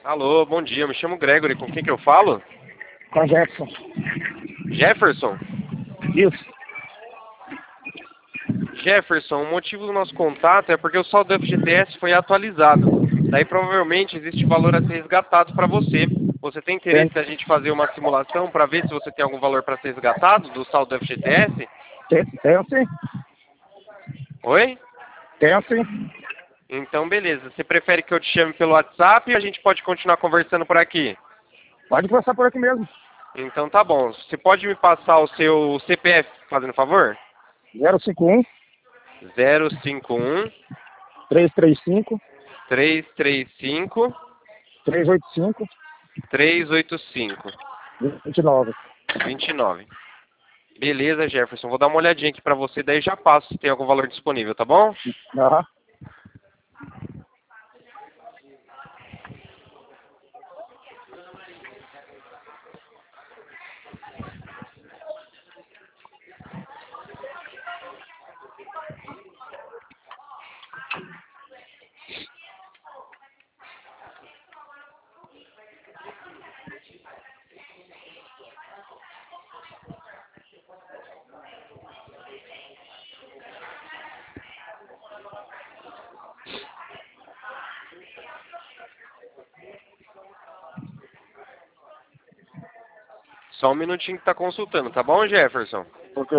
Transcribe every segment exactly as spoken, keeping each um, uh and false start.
Alô, bom dia, me chamo Gregory, com quem que eu falo? Com a Jefferson. Jefferson? Isso. Jefferson, o motivo do nosso contato é porque o saldo do F G T S foi atualizado. Daí provavelmente existe valor a ser resgatado para você. Você tem interesse Tem, da gente fazer uma simulação para ver se você tem algum valor para ser resgatado do saldo do F G T S? tem, tenho sim. Oi? Tenho sim. Então beleza, você prefere que eu te chame pelo WhatsApp ou a gente pode continuar conversando por aqui? Pode passar por aqui mesmo. Então tá bom, você pode me passar o seu C P F, fazendo favor? zero cinco um, zero cinco um, três três cinco, três três cinco, três oito cinco, três oito cinco, vinte e nove. vinte e nove. Beleza, Jefferson. Vou dar uma olhadinha aqui pra você, daí já passo se tem algum valor disponível, tá bom? Aham. Só um minutinho que tá consultando, tá bom, Jefferson? Ok.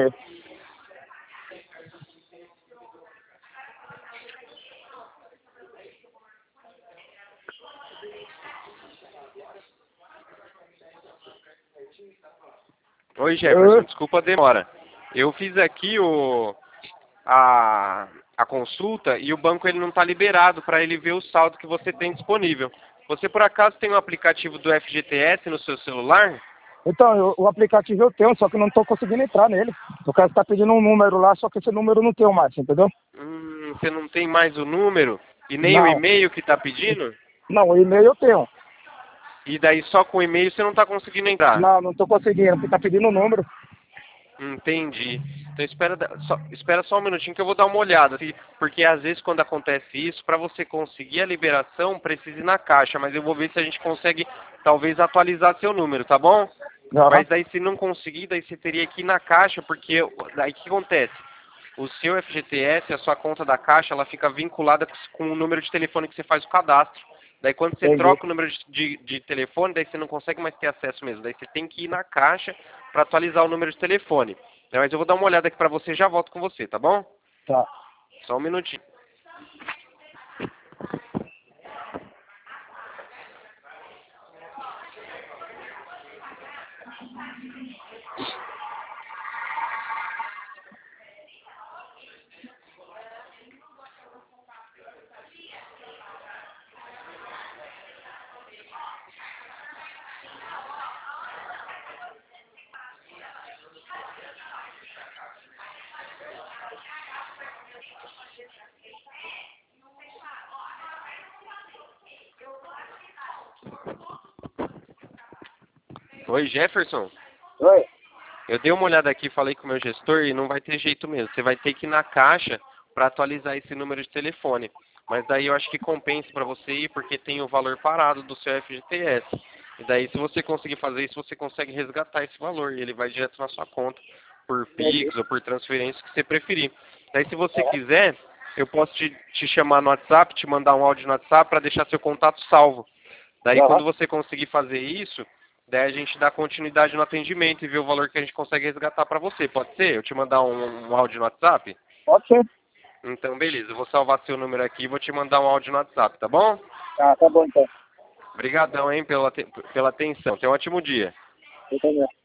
Oi, Jefferson. Eu, Desculpa a demora. Eu fiz aqui o, a, a consulta e o banco ele não tá liberado para ele ver o saldo que você tem disponível. Você, por acaso, tem um aplicativo do F G T S no seu celular? então, eu, o aplicativo eu tenho, só que eu não estou conseguindo entrar nele. O cara está pedindo um número lá, só que esse número eu não tenho mais, entendeu? Hum, você não tem mais o número e nem o Não. e-mail que tá pedindo? Não, o e-mail eu tenho. E daí só com o e-mail você não tá conseguindo entrar? Não, não estou conseguindo, porque está pedindo o número. Entendi. Então espera da- só, espera só um minutinho que eu vou dar uma olhada. se- Porque às vezes quando acontece isso, para você conseguir a liberação, precisa ir na caixa. Mas eu vou ver se a gente consegue talvez atualizar seu número, tá bom? Aham. Mas daí se não conseguir, daí você teria que ir na caixa, porque daí o que acontece? O seu F G T S, a sua conta da caixa, ela fica vinculada com o número de telefone que você faz o cadastro. Daí quando você Entendi. troca o número de, de, de telefone, daí você não consegue mais ter acesso mesmo. Daí você tem que ir na caixa para atualizar o número de telefone. Né, mas eu vou dar uma olhada aqui para você e já volto com você, tá bom? Tá. Só um minutinho. Oi, Jefferson. Oi. Eu dei uma olhada aqui, falei com o meu gestor e não vai ter jeito mesmo. Você vai ter que ir na caixa para atualizar esse número de telefone. Mas daí eu acho que compensa para você ir porque tem o valor parado do seu F G T S. E daí se você conseguir fazer isso, você consegue resgatar esse valor e ele vai direto na sua conta por Entendi. Pix ou por transferência que você preferir. Daí se você quiser, eu posso te, te chamar no WhatsApp, te mandar um áudio no WhatsApp para deixar seu contato salvo. Daí Aham. quando você conseguir fazer isso, daí a gente dá continuidade no atendimento e vê o valor que a gente consegue resgatar para você. Pode ser? Eu te mandar um, um áudio no WhatsApp? Pode ser. Então, beleza. Eu vou salvar seu número aqui e vou te mandar um áudio no WhatsApp, tá bom? Ah, tá bom então. Obrigadão, hein, pela, te- pela atenção. Tenha um ótimo dia. Eu também.